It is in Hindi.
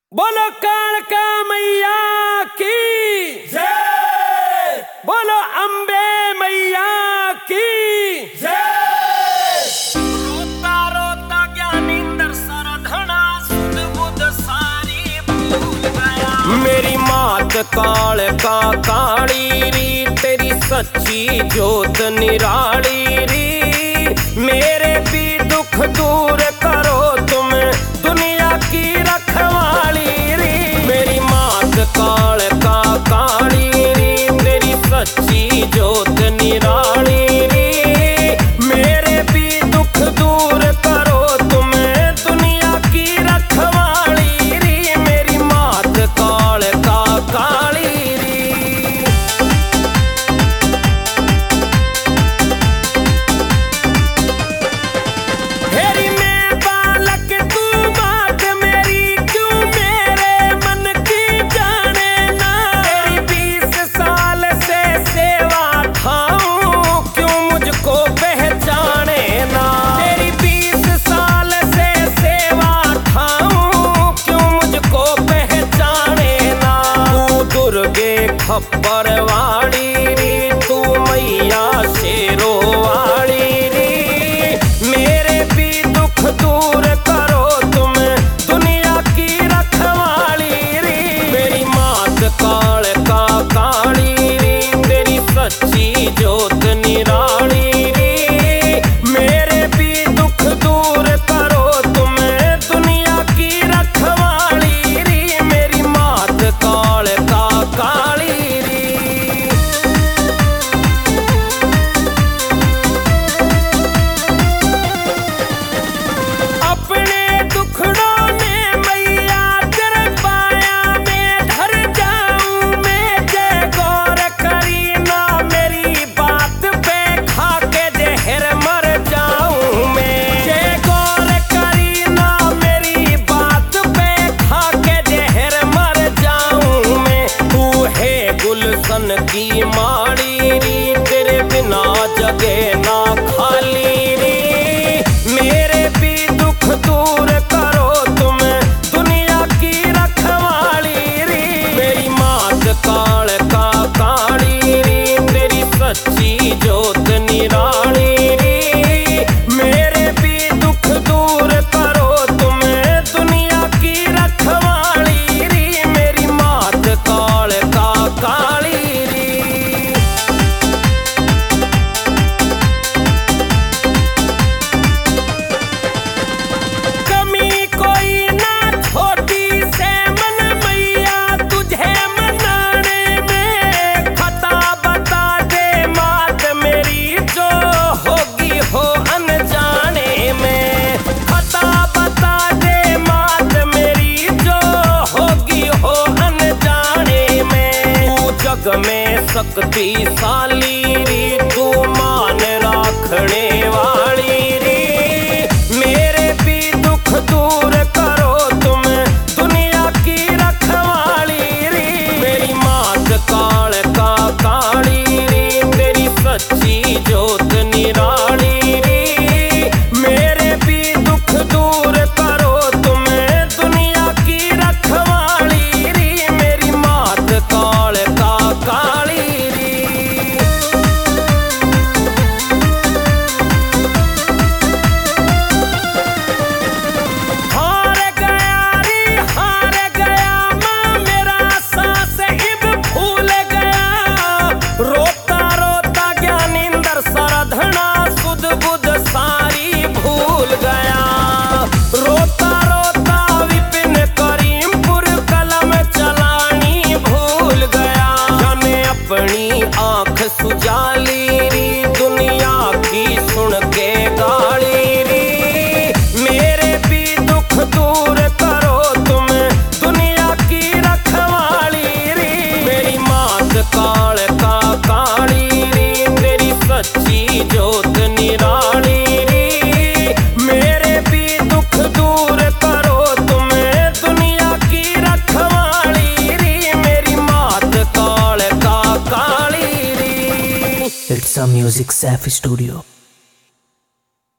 बोलो कालका मैया की जय, बोलो अम्बे मैया की जय। रोता रोता ज्ञानींद्र सरधना सुध बुध सारी भूल गया। मेरी मात कालका काली री, तेरी सच्ची जोत निराली री। मेरे भी दुख दूर करो तुम, दुनिया की रखवाली री। मेरी मात कालका काली री, तेरी सच्ची जोत निराली री। मेरे भी दुख दूर करो तुम, दुनिया की रखवाली री। मेरी मात कालका काली री। हेरी मैं बालक तू बात मेरी, क्यों मेरे मन की जाने ना। तेरी 20 साल से सेवा ठाऊं, क्यों मुझको पहचाने ना। तेरी 20 साल से सेवा ठाऊं, क्यों मुझको पहचाने ना। तू दुर्गे खप्पर वाली री, तू मैया शेरो वाली री। मेरे भी दुख दूर करो तुम, दुनिया की रखवाली री। मेरी मात कालका काली री, तेरी सच्ची जोत निराली री। मेरे भी दुख दूर करो तुम, दुनिया की रखवाली री। मेरी मात कालका काली री। अपने दुखड़ों में मैया तेरे पाया में धर जाऊं मैं। जय गौर करी ना मेरी बात पे, खा के जहर मर जाऊं मैं। जय गौर करी ना मेरी बात पे, खा के जहर मर जाऊं मैं। तू है गुलशन की माड़ी री, तेरे बिना जगे ना खाली री। मेरे भी दुख दूर करो तुम, दुनिया की रखवाली री। मेरी मात कालका काली री, तेरी सच्ची जोत निराली री। मेरे भी दुख दूर करो तुम, दुनिया की रखवाली री। मेरी मात कालका काली री। कमी कोई ना छोटी से मन मैया तुझे मनाने में। खता बता दे मात मेरी, जो होगी हो अनजाने में। खता बता दे मात मेरी, जो होगी हो अनजाने में। तू जग में शक्तिशाली री, तू मान राखने वाली री। मेरे भी दुख दूर करो तुम, दुनिया की रखवाली री। मेरी मात कालका काली री, तेरी सच्ची जोत निराली री। मेरे भी दुख दूर करो तुम, दुनिया की रखवाली री। मेरी मात कालका काली री। हार गया रे हार गया माँ, मेरा सांस इब फूल गया। रोता रोता ज्ञानींद्र सरधना सुध बुध सारी भूल गया। रोता रोता विपिन करीमपुर कलम चलानी भूल गया। जाने अपनी आंख सुजाली री, दुनिया की सुन के गाली री। मेरे भी दुख दूर करो तुम, दुनिया की रखवाली री। मेरी मात कालका काली री, तेरी सच्ची जोत निराली री। मेरे भी दुख दूर करो तुम, दुनिया की रखवाली री। मेरी मात कालका काली री। It's a Music Safi Studio.